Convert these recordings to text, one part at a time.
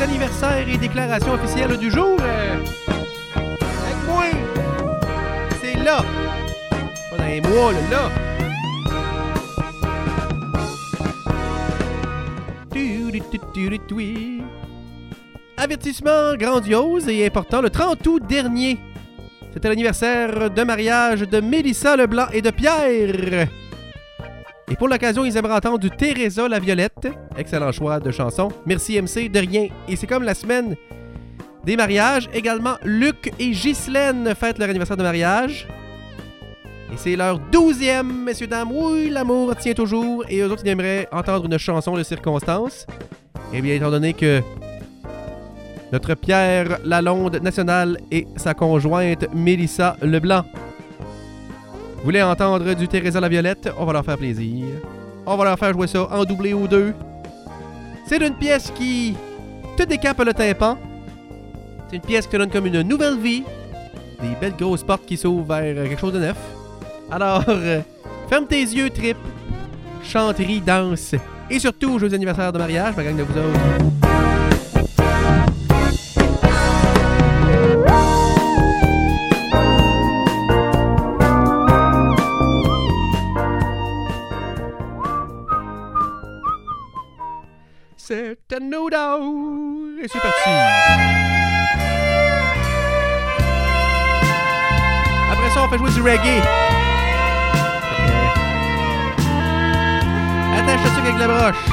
anniversaire et déclaration officielle du jour. Avec moi, c'est là. Pas dans les mois, là. Avertissement grandiose et important, le 30 août dernier. C'était l'anniversaire de mariage de Mélissa Leblanc et de Pierre. Et pour l'occasion, ils aimeraient entendre du Teresa la Violette. Excellent choix de chanson. Merci MC, de rien. Et c'est comme la semaine des mariages. Également, Luc et Ghislaine fêtent leur anniversaire de mariage. Et c'est leur 12e, messieurs, dames. Oui, l'amour tient toujours. Et eux autres, ils aimeraient entendre une chanson de circonstance. Et bien, étant donné que notre Pierre Lalonde national et sa conjointe Mélissa Leblanc voulaient entendre du Teresa la Violette, on va leur faire plaisir. On va leur faire jouer ça en doublé ou deux. C'est une pièce qui te décape le tympan. C'est une pièce qui te donne comme une nouvelle vie. Des belles grosses portes qui s'ouvrent vers quelque chose de neuf. Alors, ferme tes yeux, trip, chante, ris, danse. Et surtout, joyeux anniversaire de mariage, ma gang de vous autres. C'est un no-doubt. Et c'est parti. Après ça, on fait jouer du reggae. Attache le truc avec la broche.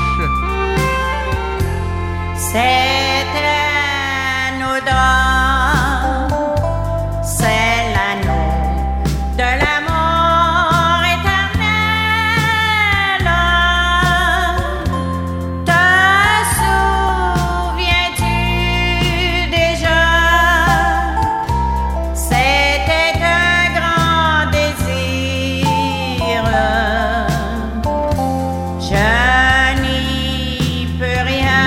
C'est un no-doubt. C'est l'anneau de l'amour éternel. Te souviens-tu déjà? C'était un grand désir. Je n'y peux rien.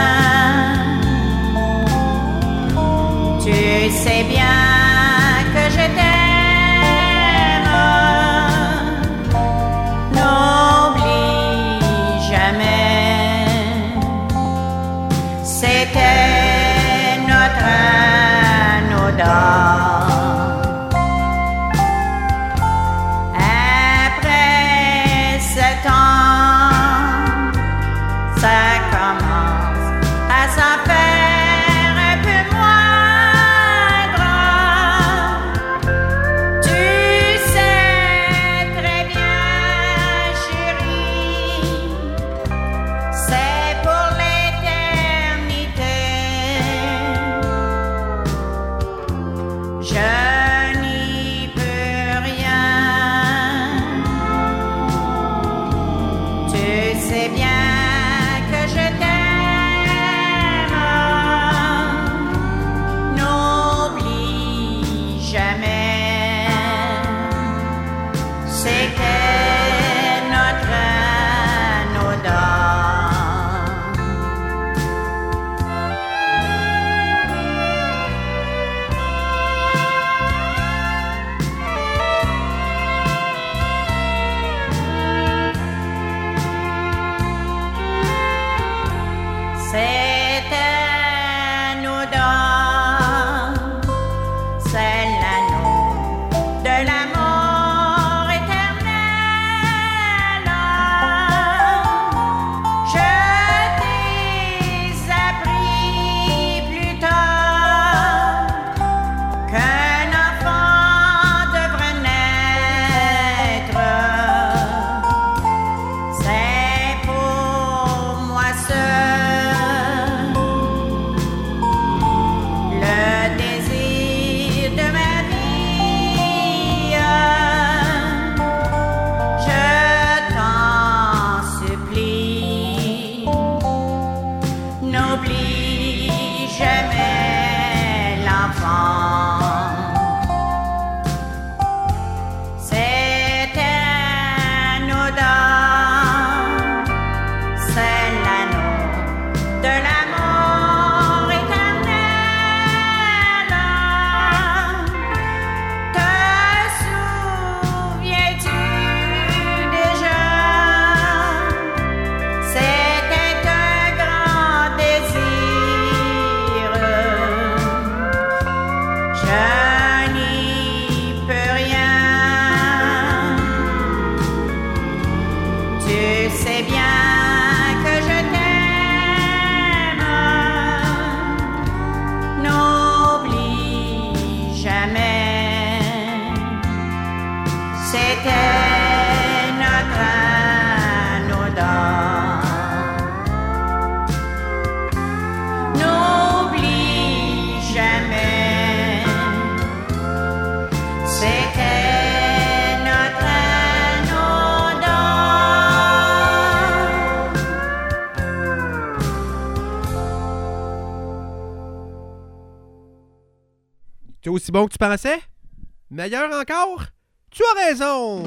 Tu sais bien que je t'aime. N'oublie jamais. C'était notre anneau d'or. Après 7 ans, ça commence à s'en faire un peu moindre. Tu sais très bien, chérie, c'est pour l'éternité. Je n'y peux rien. Tu sais bien que je t'aime. N'oublie jamais. C'était notre anneau d'or. sais bien que je t'aime. N'oublie jamais, c'était notre anodin. N'oublie jamais, c'était notre anodin. C'est aussi bon que tu pensais? Meilleur encore? Tu as raison!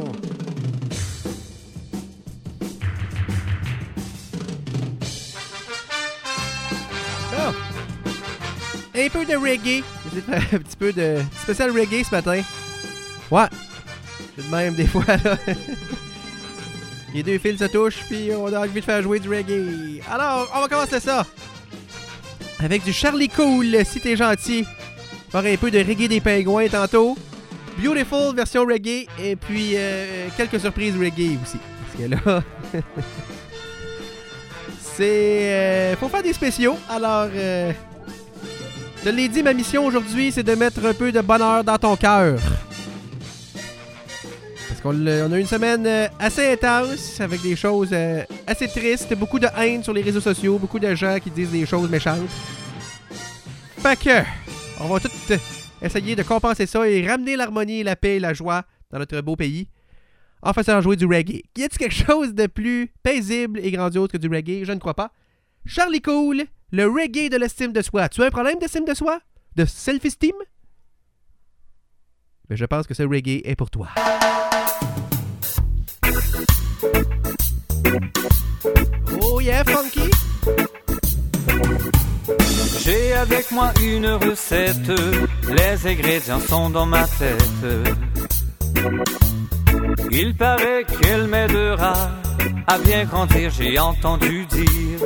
Ah. Un peu de reggae. J'ai fait un petit peu de spécial reggae ce matin. Ouais. Je suis de même des fois, là. Les deux fils se touchent, puis on a envie de faire jouer du reggae. Alors, on va commencer ça. Avec du Charlie Cool, si t'es gentil. Faire un peu de reggae des pingouins tantôt. Beautiful version reggae. Et puis, quelques surprises reggae aussi. Parce que là... c'est... faut faire des spéciaux. Alors, je te l'ai dit, ma mission aujourd'hui, c'est de mettre un peu de bonheur dans ton cœur. Parce qu'on a eu une semaine assez intense, avec des choses assez tristes, beaucoup de haine sur les réseaux sociaux, beaucoup de gens qui disent des choses méchantes. Fait que, on va tout essayer de compenser ça et ramener l'harmonie, la paix et la joie dans notre beau pays en faisant jouer du reggae. Y a-t-il quelque chose de plus paisible et grandiose que du reggae? Je ne crois pas. Charlie Cool, le reggae de l'estime de soi. Tu as un problème d'estime de soi? De self-esteem? Mais je pense que ce reggae est pour toi. Oh yeah, funky! J'ai avec moi une recette, les ingrédients sont dans ma tête. Il paraît qu'elle m'aidera à bien grandir, j'ai entendu dire.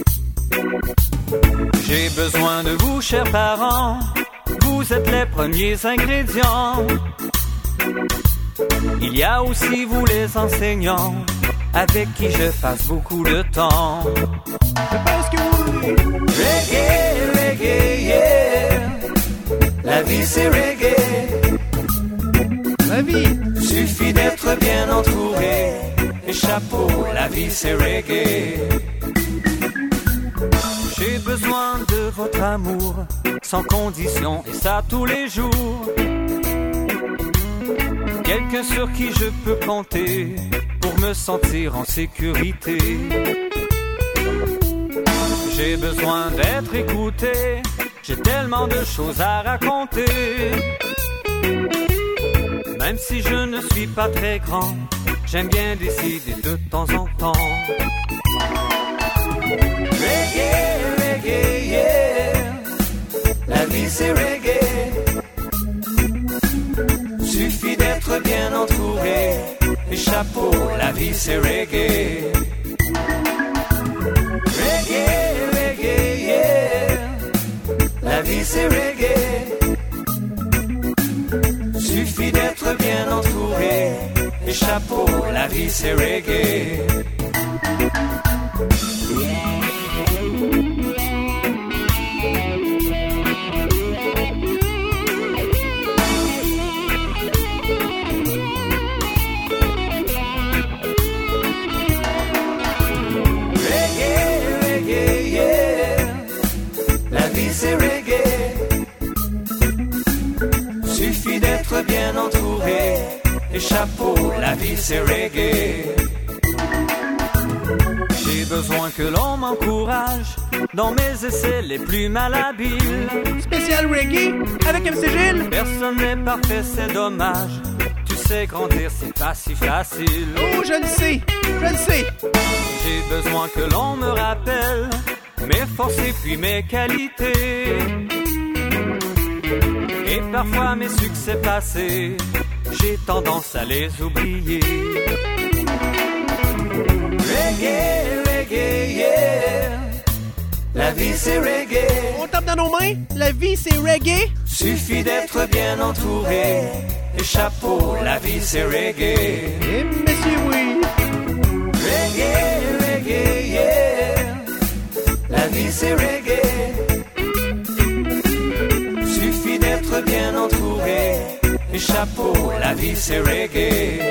J'ai besoin de vous, chers parents, vous êtes les premiers ingrédients. Il y a aussi vous les enseignants, avec qui je passe beaucoup de temps. Je pense que oui! Reggae, reggae, yeah. La vie c'est reggae. La vie! Suffit d'être bien entouré. Et chapeau, la vie c'est reggae. J'ai besoin de votre amour, sans condition, et ça tous les jours. Quelqu'un sur qui je peux compter, pour me sentir en sécurité. J'ai besoin d'être écouté, j'ai tellement de choses à raconter. Même si je ne suis pas très grand, j'aime bien décider de temps en temps. Reggae, reggae, yeah. La vie c'est reggae. Suffit d'être bien entouré. Et chapeau, la vie c'est reggae. Reggae, reggae, yeah. La vie c'est reggae. Suffit d'être bien entouré. Et chapeau, la vie c'est reggae. C'est reggae. Suffit d'être bien entouré. Et chapeau, la vie c'est reggae. J'ai besoin que l'on m'encourage dans mes essais les plus malhabiles. Spécial reggae avec MC Gilles. Personne n'est parfait, c'est dommage. Tu sais, grandir c'est pas si facile. Oh, je le sais, je le sais. J'ai besoin que l'on me rappelle mes forces et puis mes qualités. Et parfois mes succès passés, j'ai tendance à les oublier. Reggae, reggae, yeah. La vie c'est reggae. On tape dans nos mains, la vie c'est reggae. Suffit d'être bien entouré. Et chapeau, la vie c'est reggae. Et monsieur oui. Reggae. c'est reggae. Suffit d'être bien entouré. Et chapeau, la vie c'est reggae.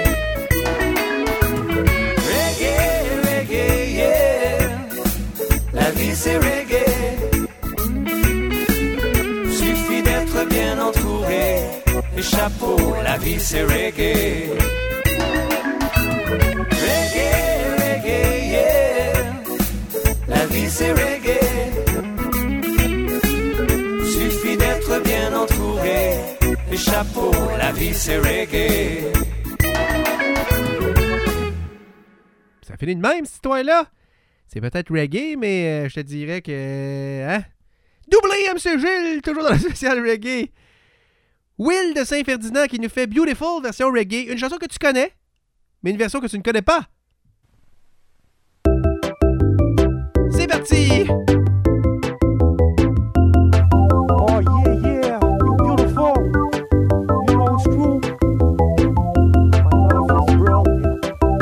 Reggae, reggae, yeah. La vie c'est reggae. Suffit d'être bien entouré. Et chapeau, la vie c'est reggae. Reggae, reggae, yeah. La vie c'est reggae. Suffit d'être bien entouré. Et chapeau, la vie c'est reggae. Ça finit de même, cette histoire-là. C'est peut-être reggae, mais je te dirais que... Hein? Doublé, M. Gilles, toujours dans la spéciale reggae. Will de Saint-Ferdinand qui nous fait Beautiful, version reggae. Une chanson que tu connais, mais une version que tu ne connais pas. C'est parti! Oh yeah, yeah, you're beautiful. You know it's true. My love is brilliant.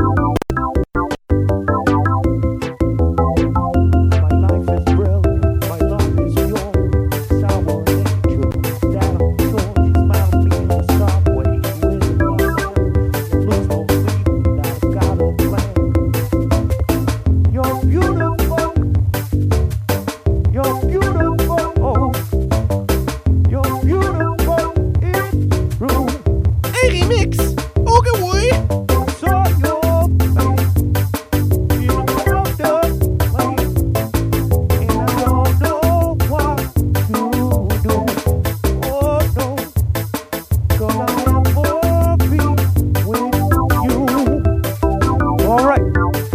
My life is brilliant. My love is pure. Sour nature. That I'm sure you smile me in the subway. With the love, lose no sleep. That I've got a plan. You're beautiful. You're beautiful. You're beautiful. It's true. Un remix! Ok, oui! Saw your face in another place, and I don't know what to do. Oh no, 'cause I'll never be with you. All right.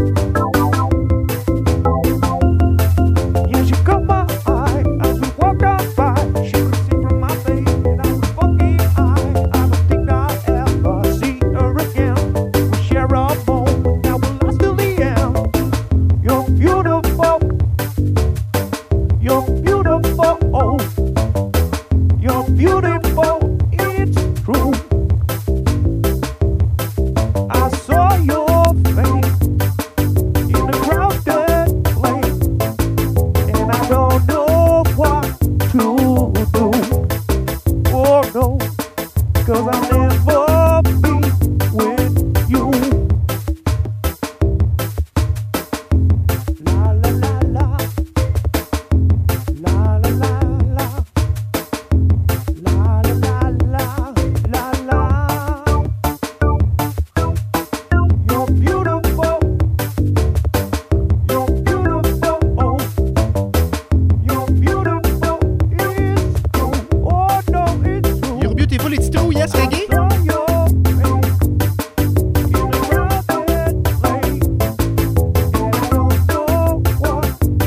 Yeah, she caught my eye as we walked out by. She could see from my face that I was fucking high. I don't think I'll ever see her again. We share a moment that will last till the end. You're beautiful. You're beautiful. You're beautiful. It's true. I saw your face in a crowded place, and I don't know what to do. Oh no, 'cause I'll never be with you. La la la la, la la la la, la la la la la. You're beautiful. You're beautiful. You're beautiful. It's true. Oh no, it's true. You're beautiful, it's true, yes, reggae? Saw your face in a crowded place, and I don't know what to do.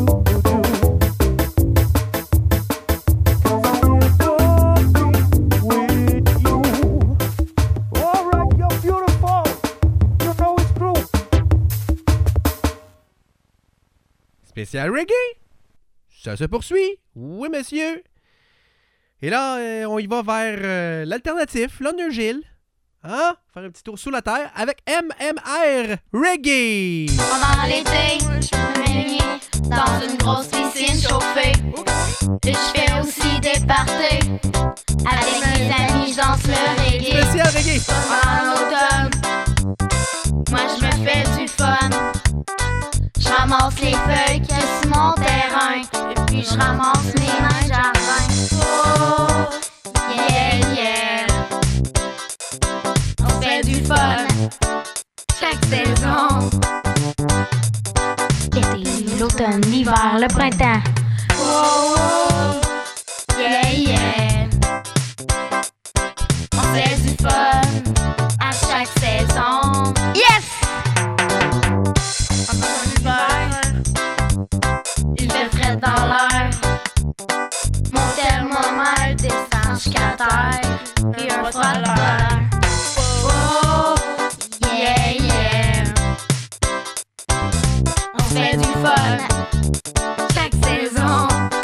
'Cause I'll never be with you. All right, you're beautiful. You know it's true. Spécial reggae. Ça se poursuit. Oui, monsieur. Et là, on y va vers l'alternatif, l'Honneur Gilles. Hein? Faire un petit tour sous la terre avec MMR Reggae. Pendant l'été, je me baignais dans une grosse piscine chauffée. Et je fais aussi des parties. Avec mes amis, je danse le reggae. Spécial reggae. Pendant l'automne, moi je me fais du fun. Je ramasse les feuilles qu'il y a sur mon terrain. Et puis je ramasse mes mains de jardin. Oh, yeah, yeah. On fait du fun chaque saison. L'été, l'automne, l'hiver, le printemps. Oh, yeah, yeah. On fait du fun à chaque saison. Yes! Encore l'hiver, il fait frais dans l'air. Mon thermomètre descend jusqu'à terre. Puis un froid l'heure. Oh, yeah, yeah. On fait du fun chaque saison.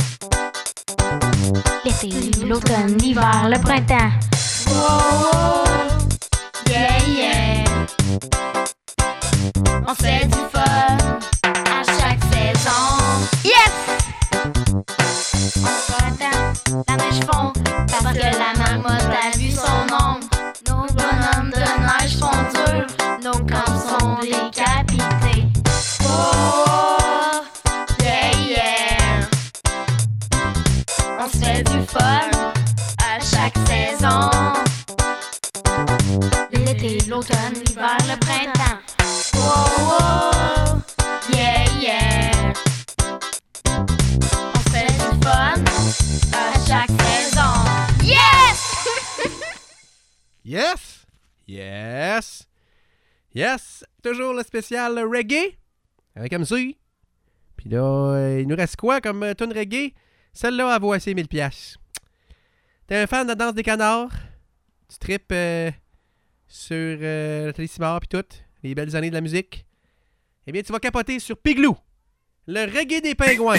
L'été, l'automne, l'hiver, le printemps. Oh, yeah, yeah. On fait du fun à chaque saison. Yes! Yes! Yes! Yes! Toujours le spécial reggae avec MC. Puis là, il nous reste quoi comme tune reggae? Celle-là, elle vaut assez 1000$. T'es un fan de la danse des canards? Tu tripes sur la Télésimard puis tout, les belles années de la musique? Eh bien, tu vas capoter sur Piglou, le reggae des pingouins.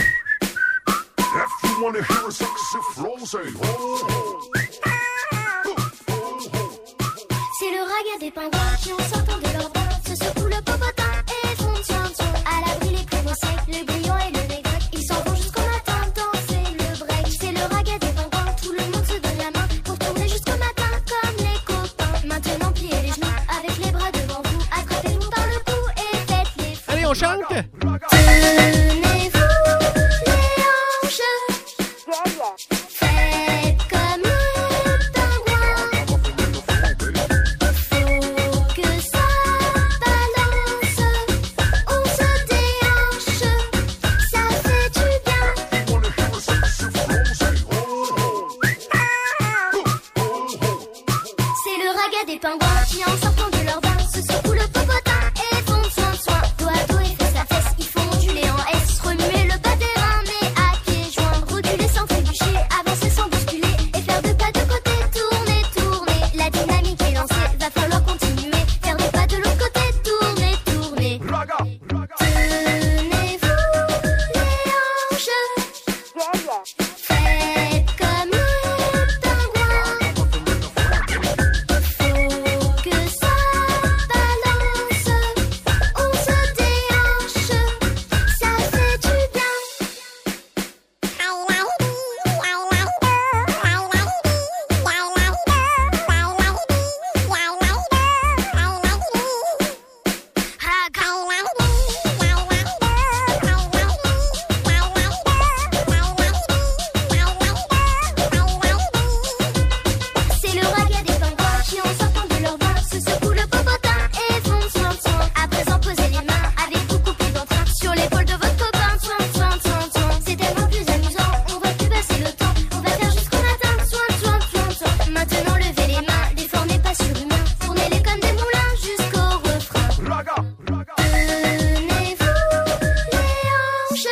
C'est le reggae des pingouins qui en sortant de leur bain se secouent le popotin et font tchan à l'abri les plus beaux secs, le brillant et le négrec. Ils s'en vont jusqu'au matin danser le break. C'est le reggae des pingouins, tout le monde se donne la main pour tourner jusqu'au matin comme les copains. Maintenant pliez les genoux avec les bras devant vous, attrapez-vous par le cou et faites les fous. Allez, on chante! Tenez-vous les hanches, faites comme le pingouin. Faut que ça balance, on se déhanche, ça fait du bien. C'est le raga des pingouins qui en sortant de leur bain se secouent le popotin et font soin, dos à dos et fesse à fesse. Ils font onduler en S, remuer le bas des reins mais à pieds joints, reculer sans trébucher, avancer sans bousculer et faire deux pas de côté, tourner. La dynamique est lancée, va falloir continuer, faire deux pas de l'autre côté, tourner. Tenez-vous les hanches, faites comme le pingouin. Faut que ça balance, on se déhanche, ça fait du bien. C'est le raga des pingouins qui en sortant de leur bain se secouent le popotin et font soin. À présent posez les mains avec vous coupés d'entrain sur l'épaule de votre copain. Soin. C'est tellement plus amusant, on va plus passer le temps, on va faire jusqu'au matin. Soin. Maintenant levez les mains, l'effort n'est pas surhumain, tournez-les comme des moulins jusqu'au refrain. Tenez-vous les hanches,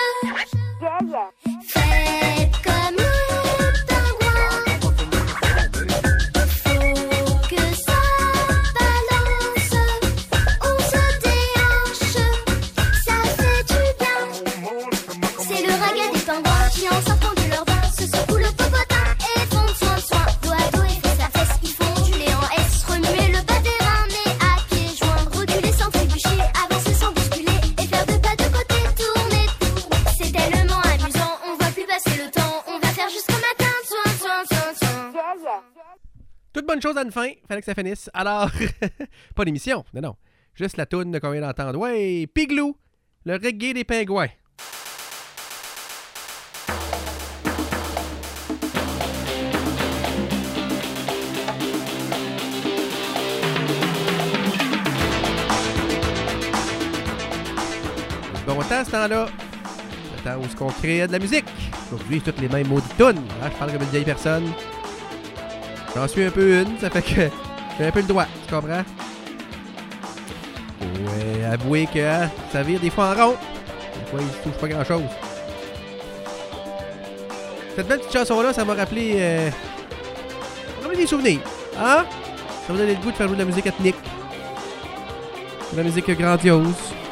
faites comme le pingouin. Faut que ça balance, on se déhanche, ça fait du bien. C'est le raga des pingouins qui en sortant de leur bain se secouent le popotin et font soin, dos à dos et fesse à fesse. Ils font onduler en S, remuer le bas des reins mais à pieds joints, reculer sans trébucher, avancer sans bousculer et faire deux pas de côté, tourner. C'est tellement amusant, on va plus passer le temps, on va faire jusqu'au matin. Soin. Toute bonne chose à une fin, fallait que ça finisse. Alors, pas d'émission, non. Juste la toune qu'on vient d'entendre. Ouais, Piglou, le reggae des pingouins. Bon temps, ce temps-là. Le temps où on créait de la musique. Aujourd'hui, toutes les mêmes maudites tunes. Je parle comme une vieille personne. J'en suis un peu une, ça fait que j'ai un peu le droit, tu comprends? Faut avouer que ça vire des fois en rond. Des fois, il se touche pas grand-chose. Cette belle petite chanson-là, ça m'a rappelé des souvenirs. Hein? Ça m'a donné le goût de faire jouer de la musique ethnique. De la musique grandiose.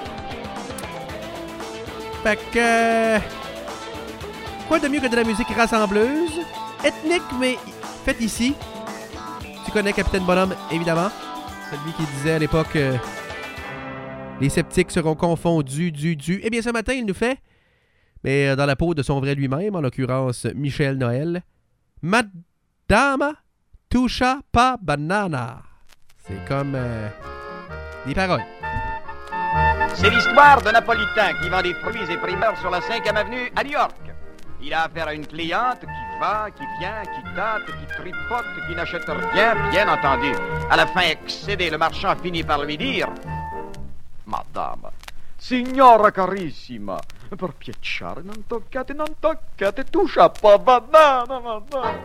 Fait que... quoi de mieux que de la musique rassembleuse? Ethnique, mais faite ici. Tu connais Capitaine Bonhomme, évidemment. Celui qui disait à l'époque les sceptiques seront confondus du. Eh bien, ce matin, il nous fait, mais dans la peau de son vrai lui-même, en l'occurrence Michel Noël, Madama toucha pas banana. C'est comme des paroles. C'est l'histoire d'un Napolitain qui vend des fruits et primeurs sur la 5e avenue à New York. Il a affaire à une cliente qui va, qui vient, qui tâte, qui tripote, qui n'achète rien, bien entendu. À la fin, excédé, le marchand finit par lui dire « Madame, Signora carissima, per piacere, non toccate, toucha pas banana, madame.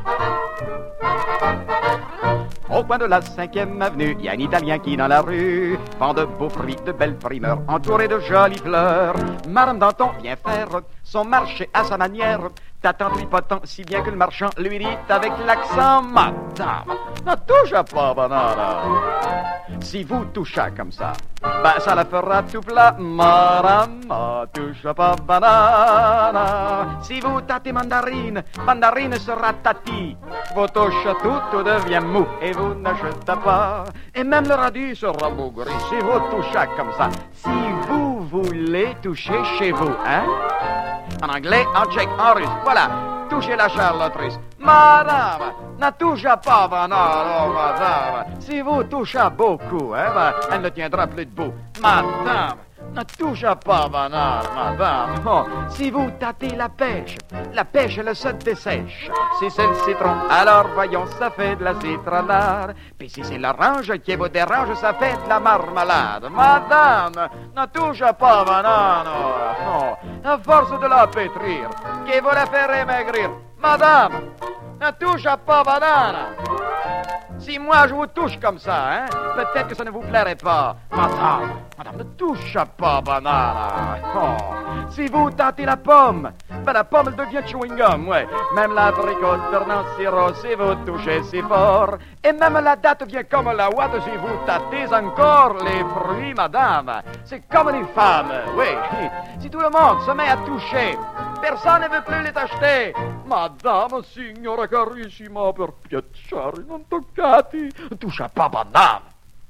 Au coin de la 5e avenue, il y a un Italien qui dans la rue vend de beaux fruits, de belles primeurs, entourés de jolies fleurs. Madame Danton vient faire son marché à sa manière, t'attends tripotant si bien que le marchand lui dit avec l'accent: Madame, ne touche pas banana. Si vous touchez comme ça, ben ça la fera tout plat. Madame, ne touche pas banana. Si vous tâtez mandarine, mandarine sera tati. Vous touchez tout devient mou et vous n'achetez pas. Et même le radis sera bougri si vous touchez comme ça. Si vous voulez toucher chez vous, hein? En anglais, en tchèque, en russe, voilà. Touchez la charlotrice. Madame, ne touchez pas banane, oh madame. Si vous touchez beaucoup, hein, ben, elle ne tiendra plus debout. Madame, ne touchez pas banane, madame. Oh, si vous tâtez la pêche, elle se dessèche. Si c'est le citron, alors voyons, ça fait de la citronnade. Puis si c'est l'orange qui vous dérange, ça fait de la marmelade. Madame, ne touchez pas banane. Oh, à force de la pétrir, qui vous la fait maigrir. Madame, ne touchez pas banane. Si moi je vous touche comme ça, hein, peut-être que ça ne vous plairait pas. Madame, ne touchez pas banane. Oh, si vous tâtez la pomme, ben la pomme elle devient chewing-gum, ouais. Même l'abricot devenant sirop si vous touchez si fort. Et même la date devient comme la ouate si vous tâtez encore les fruits, madame. C'est comme les femmes, oui. Si tout le monde se met à toucher, personne ne veut plus les acheter. Madame, signora carissima, per piacere, non toccati, touche pas banane.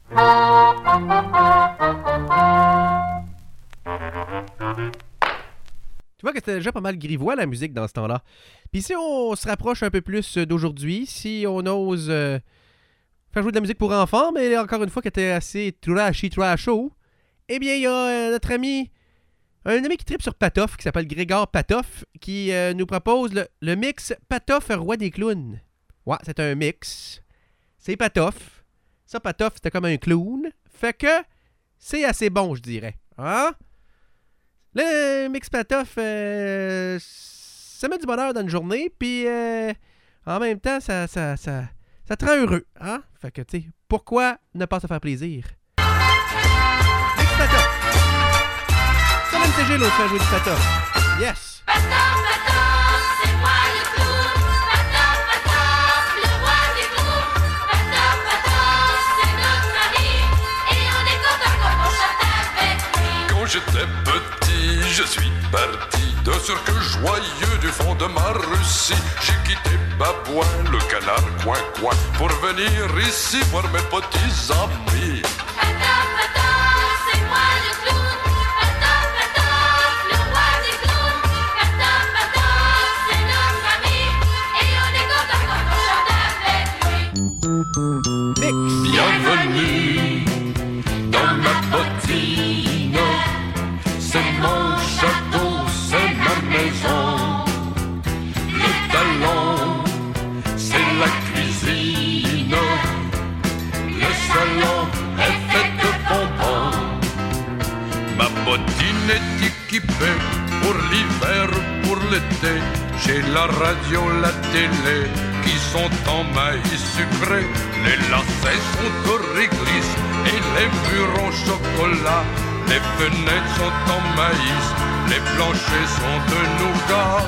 Tu vois que c'était déjà pas mal grivois la musique dans ce temps-là. Puis si on se rapproche un peu plus d'aujourd'hui, si on ose faire jouer de la musique pour enfants, mais encore une fois qui était assez trashy, eh bien il y a notre ami, un ami qui tripe sur Patoff, qui s'appelle Grégor Patoff, qui nous propose le mix Patoff Roi des clowns. Ouais, c'est un mix. C'est Patoff. Ça, Patoff, c'était comme un clown. Fait que c'est assez bon, je dirais. Hein? Le mix Patoff, ça met du bonheur dans une journée, puis en même temps, ça te rend heureux. Hein? Fait que, tu sais, pourquoi ne pas se faire plaisir? Mix Patoff. Ça, l'MCG, l'autre fait jouer du Patoff. Yes! Patoff, Patoff, c'est moi le clown. Patoff, Patoff, le roi des clowns. Patoff, Patoff, c'est notre ami. Et on est content quand on chante avec lui. Quand j'étais petit, je suis parti d'un cercle joyeux du fond de ma Russie. J'ai quitté Babouin, le canard coin-coin, pour venir ici voir mes petits amis. Patoff, Patoff, c'est moi le clown. Patoff, Patoff, le roi des clowns. Patoff, Patoff, c'est notre ami. Et on est content quand on chante avec lui. Mix! Bienvenue dans ma bottine. C'est mon château, c'est ma maison. Le talent, c'est la cuisine. Le salon est fait de bonbons. Ma bottine est équipée pour l'hiver, pour l'été. J'ai la radio, la télé qui sont en maïs sucré. Les lacets sont de réglisse et les murs en chocolat. Les fenêtres sont en maïs, les planchers sont de nougat.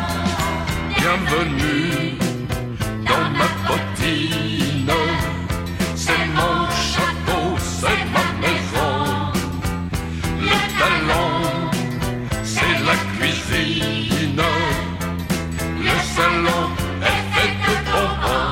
Bienvenue dans ma bottine. C'est mon château, c'est ma maison. Le talent, c'est la cuisine. Le salon est fait de bonbons.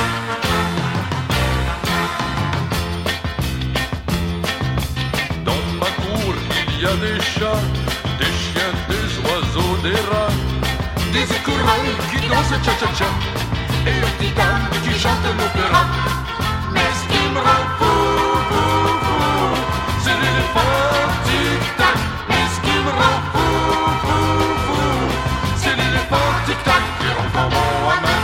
Dans ma cour, il y a des chats, des chiens, des oiseaux, des rats, des écureuils qui dansent cha-cha-cha, et le petit dame qui chante l'opéra. Mais ce qui me rend fou, c'est l'éléphant tic-tac. Mais ce qui me rend fou, c'est l'éléphant tic-tac qui rentre en mon main.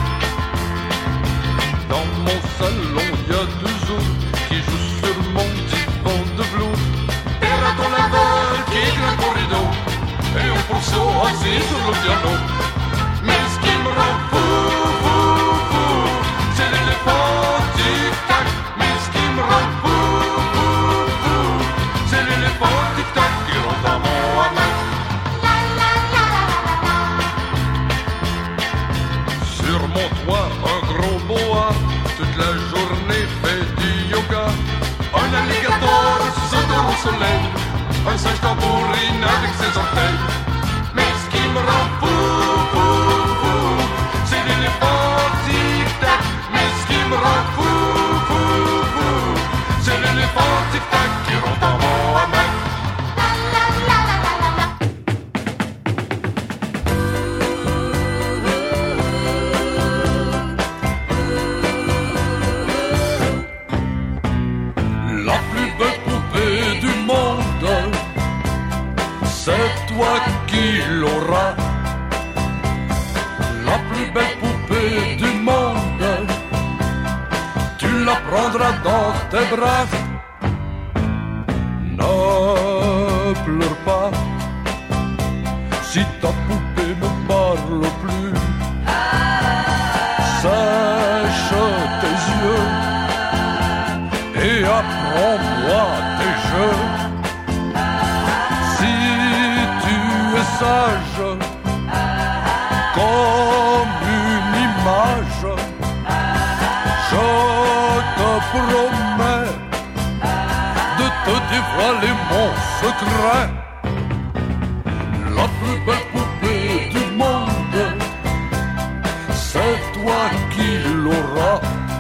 Dans mon salon, il y a deux autres qui jouent sur mon assis sur le piano. Mais ce qui me rend fou, c'est l'éléphant tic-tac. Mais ce qui me rend fou, c'est l'éléphant tic-tac qui rentre dans mon hamac. Sur mon toit, un gros boa, toute la journée fait du yoga. Un alligator saute au soleil, un singe tambourine avec ses orteils. Mais ce qui me rend fou, c'est l'éléphant tic-tac. Mais ce qui me rend fou, c'est l'éléphant tic-tac qui rentre dans mon hamac. La plus belle poupée du monde, c'est toi qui l'auras. La plus belle poupée du monde, tu la prendras dans tes bras. Ne pleure pas si ta poupée ne parle plus. Sèche tes yeux et apprends-moi tes jeux. Si tu es sage comme une image, je te promets de te dévoiler mon secret. La plus belle poupée du monde, c'est toi qui l'auras.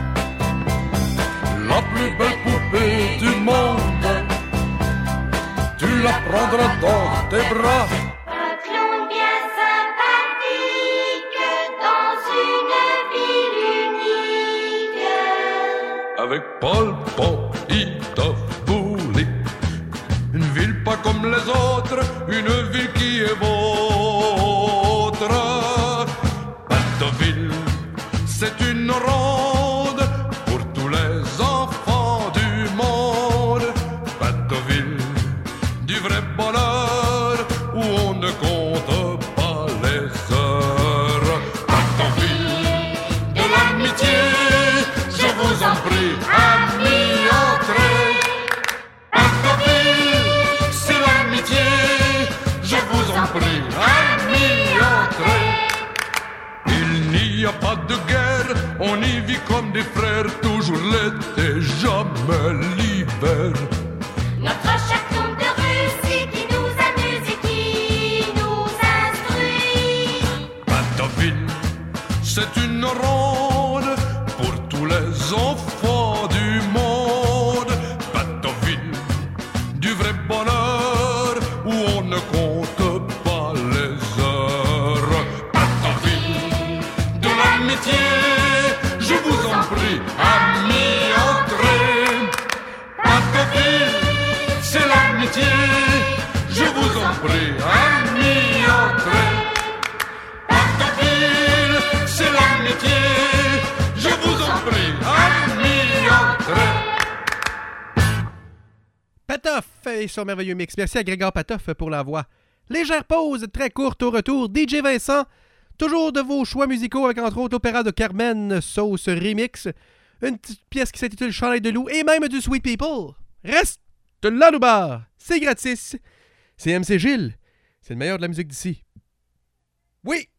La plus belle poupée du monde, tu la prendras dans tes bras. Un clown bien sympathique dans une ville unique. Avec Paul, Itoff, Boulik. Une ville pas comme les autres, une ville qui est vôtre. Bateauville, c'est une ronde pour tous les enfants du monde. Bateauville, du vrai bonheur où on ne compte pas les heures. Bateauville, de l'amitié, je vous en prie, amis, entrez. Bateauville, c'est l'amitié, je vous en prie, amis, entrez. Il n'y a pas de guerre, on y vit comme des frères, toujours l'été, jamais l'hiver. Notre cher clown de Russie qui nous amuse et qui nous instruit. Bateauville, c'est une ronde pour tous les enfants du monde. Bateauville, du vrai bonheur où on ne compte pas les heures. Bateauville, de l'amitié, je vous en prie, amis, entrez. Bateauville, c'est l'amitié, je vous en prie, amis, entrez. Bateauville, c'est l'amitié, je vous en prie, amis, entrez. Patoff et son merveilleux mix. Merci à Grégor Patoff pour la voix. Légère pause, très courte au retour. DJ Vincent, toujours de vos choix musicaux avec entre autres l'opéra de Carmen, sauce remix, une petite pièce qui s'intitule Chandail de loup et même du Sweet People. Reste là, Loubar. C'est gratis. C'est MC Gilles. C'est le meilleur de la musique d'ici. Oui!